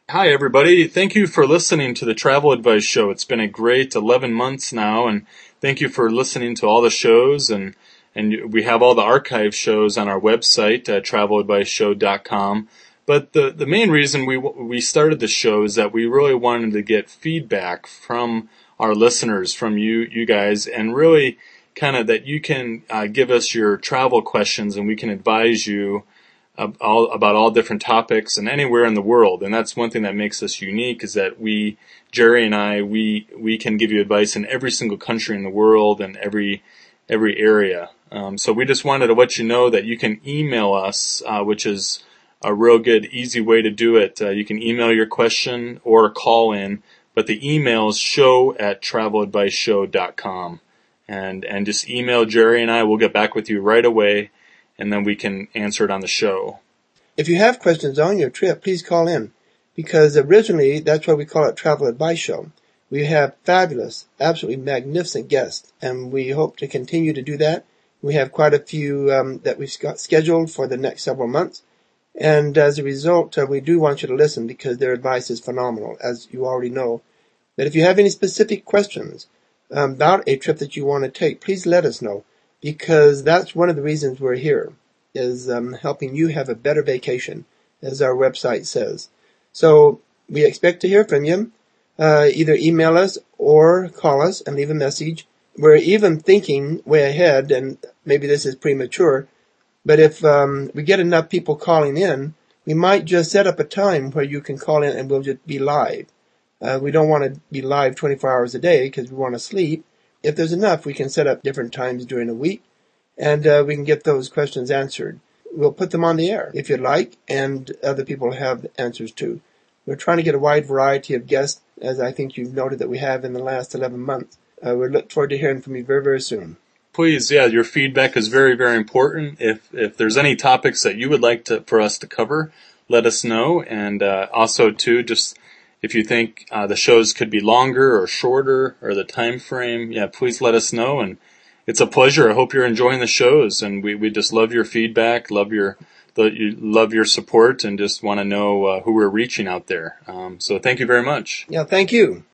Hi, everybody. Thank you for listening to the Travel Advice Show. It's been a great 11 months now, and thank you for listening to all the shows. And we have all the archive shows on our website, traveladviceshow.com. But the main reason we started the show is that we really wanted to get feedback from our listeners, from you guys, and really kind of that you can give us your travel questions and we can advise you about all different topics and anywhere in the world. And that's one thing that makes us unique is that Jerry and I, we can give you advice in every single country in the world and every area. So we just wanted to let you know that you can email us, which is a real good, easy way to do it. You can email your question or call in, but the email is show@traveladviceshow.com. And just email Jerry and I. We'll get back with you right away, and then we can answer it on the show. If you have questions on your trip, please call in, because originally that's why we call it Travel Advice Show. We have fabulous, absolutely magnificent guests, and we hope to continue to do that. We have quite a few that we've got scheduled for the next several months, and as a result, we do want you to listen because their advice is phenomenal, as you already know. But if you have any specific questions about a trip that you want to take, please let us know, because that's one of the reasons we're here, is helping you have a better vacation, as our website says. So we expect to hear from you. Either email us or call us and leave a message. We're even thinking way ahead, and maybe this is premature, but if we get enough people calling in, we might just set up a time where you can call in and we'll just be live. We don't want to be live 24 hours a day because we want to sleep. If there's enough, we can set up different times during a week, and we can get those questions answered. We'll put them on the air if you'd like, and other people have answers too. We're trying to get a wide variety of guests, as I think you've noted that we have in the last 11 months. We look forward to hearing from you very, very soon. Please, your feedback is very, very important. If there's any topics that you would like for us to cover, let us know. And also, too, just if you think the shows could be longer or shorter or the time frame, please let us know. And it's a pleasure. I hope you're enjoying the shows, and we just love your feedback, love your support, and just want to know who we're reaching out there. So thank you very much. Yeah, thank you.